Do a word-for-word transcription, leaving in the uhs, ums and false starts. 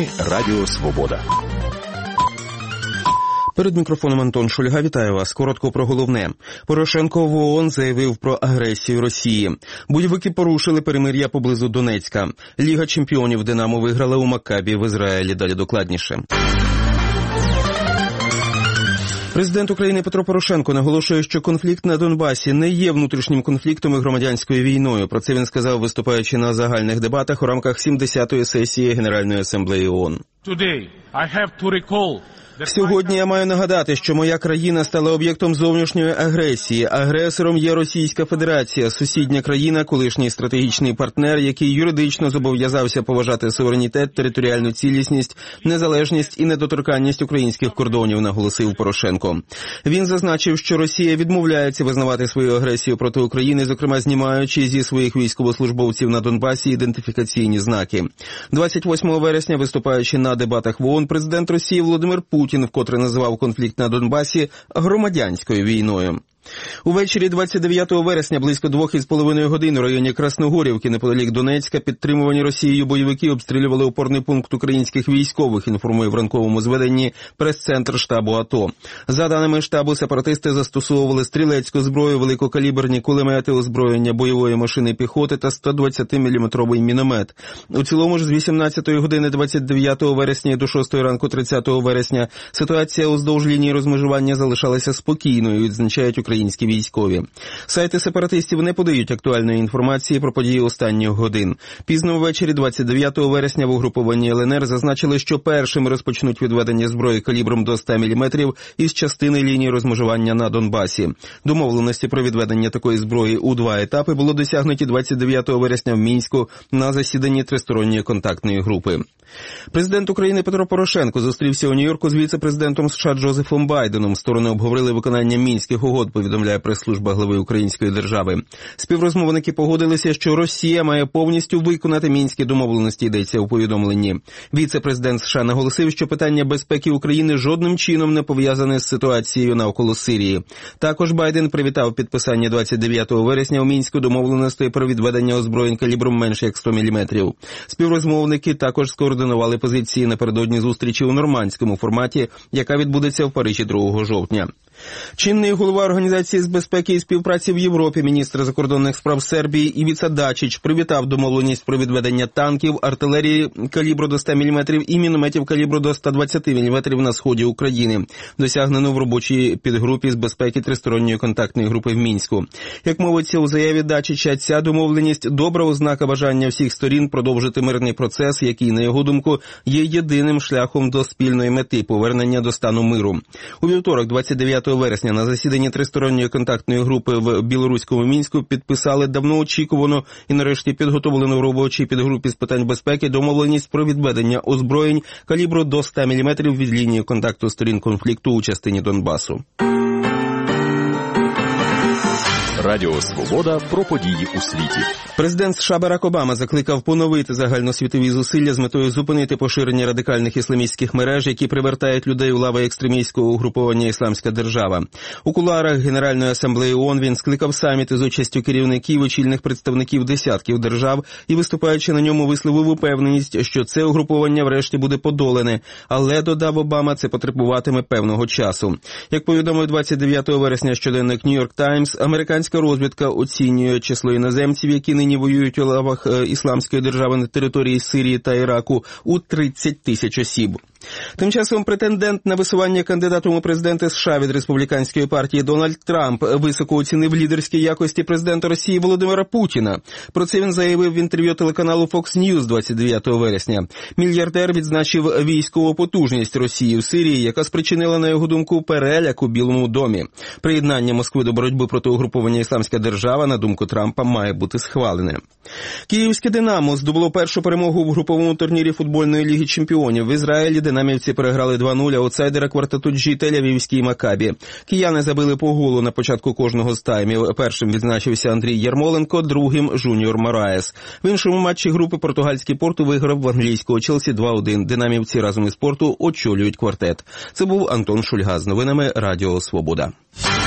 Новини Радіо Свобода. Перед мікрофоном Антон Шульга. Вітаю вас. Коротко про головне. Порошенко в ООН заявив про агресію Росії. Бойовики порушили перемир'я поблизу Донецька. Ліга чемпіонів «Динамо» виграла у Маккабі в Ізраїлі. Далі докладніше. Президент України Петро Порошенко наголошує, що конфлікт на Донбасі не є внутрішнім конфліктом і громадянською війною. Про це він сказав, виступаючи на загальних дебатах у рамках сімдесятої сесії Генеральної асамблеї ООН. Сьогодні я маю нагадати, що моя країна стала об'єктом зовнішньої агресії. Агресором є Російська Федерація, сусідня країна, колишній стратегічний партнер, який юридично зобов'язався поважати суверенітет, територіальну цілісність, незалежність і недоторканність українських кордонів, наголосив Порошенко. Він зазначив, що Росія відмовляється визнавати свою агресію проти України, зокрема знімаючи зі своїх військовослужбовців на Донбасі ідентифікаційні знаки. двадцять восьмого вересня, виступаючи на дебатах в ООН, президент Росії Володимир Путін Путін вкотре називав конфлікт на Донбасі громадянською війною. Увечері двадцять дев'ятого вересня близько двох із половиною годин у районі Красногорівки, неподалік Донецька, підтримувані Росією бойовики обстрілювали опорний пункт українських військових, інформує в ранковому зведенні прес-центр штабу АТО. За даними штабу, сепаратисти застосовували стрілецьку зброю, великокаліберні кулемети, озброєння бойової машини піхоти та сто двадцятиміліметровий міномет. У цілому ж з вісімнадцятої години двадцять дев'ятого вересня до шостої ранку тридцятого вересня ситуація уздовж лінії розмежування залишалася спокійною, відзначають українські Українські військові. Сайти сепаратистів не подають актуальної інформації про події останніх годин. Пізно ввечері двадцять дев'ятого вересня в угрупованні ЛНР зазначили, що першими розпочнуть відведення зброї калібром до ста міліметрів із частини лінії розмежування на Донбасі. Домовленості про відведення такої зброї у два етапи було досягнуті двадцять дев'ятого вересня в Мінську на засіданні тристоронньої контактної групи. Президент України Петро Порошенко зустрівся у Нью-Йорку з віце-президентом США Джозефом Байденом. Сторони обговорили виконання Мінських угод, повідомляє прес-служба глави української держави. Співрозмовники погодилися, що Росія має повністю виконати Мінські домовленості, йдеться у повідомленні. Віце-президент США наголосив, що питання безпеки України жодним чином не пов'язане з ситуацією навколо Сирії. Також Байден привітав підписання двадцять дев'ятого вересня у Мінську домовленостей про відведення озброєнь калібром менше як сто міліметрів. Співрозмовники також скоординували позиції напередодні зустрічі у нормандському форматі, яка відбудеться в Парижі другого жовтня. Чинний голова Організації з безпеки і співпраці в Європі, міністр закордонних справ Сербії Івіца Дачич привітав домовленість про відведення танків, артилерії калібру до ста міліметрів і мінометів калібру до ста двадцяти міліметрів на сході України, досягнено в робочій підгрупі з безпеки тристоронньої контактної групи в Мінську. Як мовиться у заяві Дачича, ця домовленість – добра ознака бажання всіх сторін продовжити мирний процес, який, на його думку, є єдиним шляхом до спільної мети – повернення до стану миру. У вівторок, двадцять дев'ятого вересня, на засіданні тристоронньої контактної групи в білоруському Мінську підписали давно очікувану і нарешті підготовлену в робочій підгрупі з питань безпеки домовленість про відведення озброєнь калібру до ста міліметрів від лінії контакту сторін конфлікту у частині Донбасу. Радіо Свобода про події у світі. Президент США Барак Обама закликав поновити загальносвітові зусилля з метою зупинити поширення радикальних ісламістських мереж, які привертають людей у лави екстремістського угруповання «Ісламська держава». У кулуарах Генеральної асамблеї ООН він скликав саміт із участю керівників і чільних представників десятків держав і, виступаючи на ньому, висловив упевненість, що це угруповання врешті буде подолане. Але, додав Обама, це потребуватиме певного часу. Як повідомив двадцять дев'ятого вересня щоденник New York Times, американська розвідка оцінює число іноземців, які нині воюють у лавах Ісламської держави на території Сирії та Іраку, у тридцять тисяч осіб. Тим часом претендент на висування кандидатом у президенти США від республіканської партії Дональд Трамп високо оцінив лідерські якості президента Росії Володимира Путіна. Про це він заявив в інтерв'ю телеканалу Fox News двадцять дев'ятого вересня. Мільярдер відзначив військову потужність Росії в Сирії, яка спричинила, на його думку, переляк у Білому домі. Приєднання Москви до боротьби проти угруповання «Ісламська держава», на думку Трампа, має бути схвалене. Київське «Динамо» здобуло першу перемогу в груповому турнірі футбольної ліги чемпіонів. В Ізраїлі динамівці переграли два нуль аутсайдера квартету Джі Тель-Авівський Маккабі. Кияни забили по голу на початку кожного з таймів. Першим відзначився Андрій Ярмоленко, другим – Жуніор Мораєс. В іншому матчі групи португальський Порту виграв в англійського Челсі два один. Динамівці разом із Порту очолюють квартет. Це був Антон Шульга з новинами Радіо Свобода.